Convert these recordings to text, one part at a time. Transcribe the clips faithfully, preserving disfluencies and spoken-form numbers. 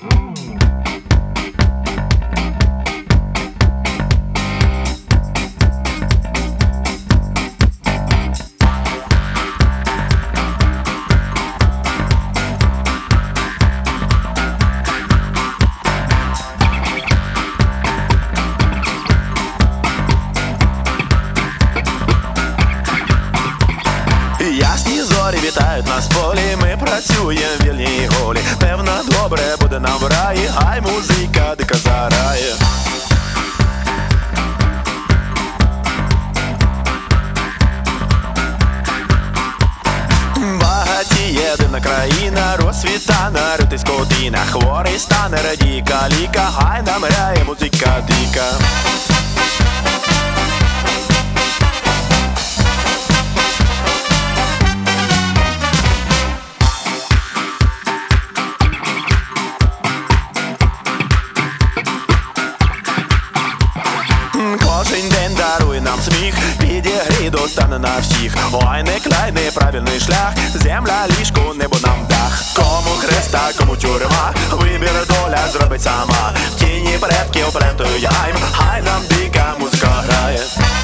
Ясні зорі вітають нас в полі, ми працюємо вільні і голі. Певно, добре буде нам в раї, хай музика дика зарає. Багатіє дивна країна, розсвіта на рити скотина. Хворий стане, радіє каліка, хай нам грає музика дика. Кожен день дарує нам сміх, підігрій достане на всіх. Ой, не край, неправильний шлях, земля, ліжко, небо нам дах. Кому хреста, кому тюрма, вибір доля зробить сама. В тіні предків плентуємо, хай нам дика музика грає.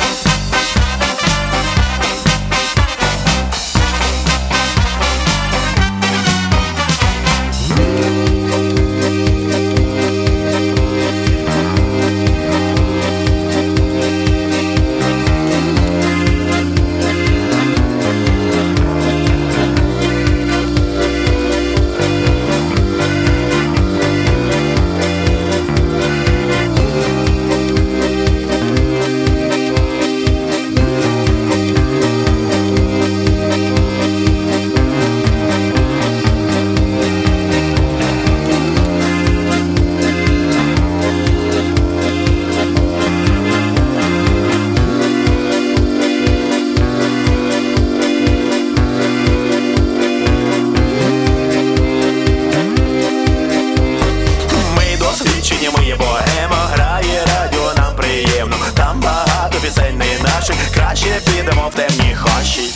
Ми є богема, грає радіо, нам приємно. Там багато пісень не наших, краще підемо в темні хащі.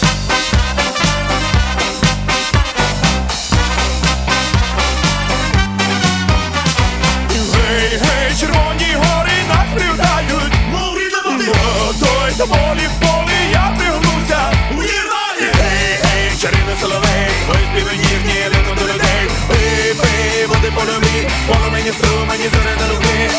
Гей, гей, червоні гори нас привітають, мов рідна води. Той до полі в полі я пригнуся. Гей, гей, чарівний соловей, ой, співи ніжні, літо до людей. Пий, пий, води по любі, поле мені струмені, зоре на руки.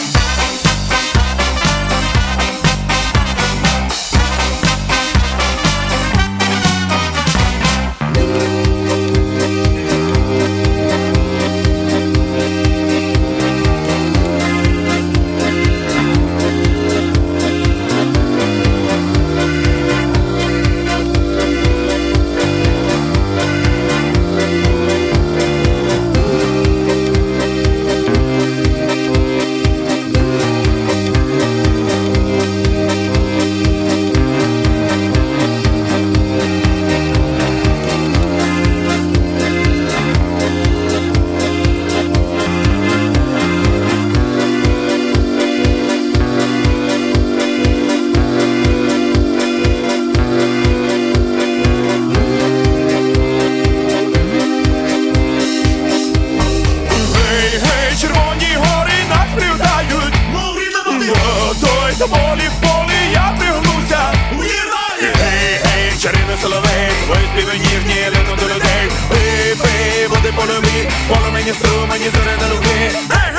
До полі в полі я пригнуся. Гей, гей, чарівний соловей, ой, співи ніжні, літо до людей. Пий, пий, води по любі, поле мені струмені, зоре на руки.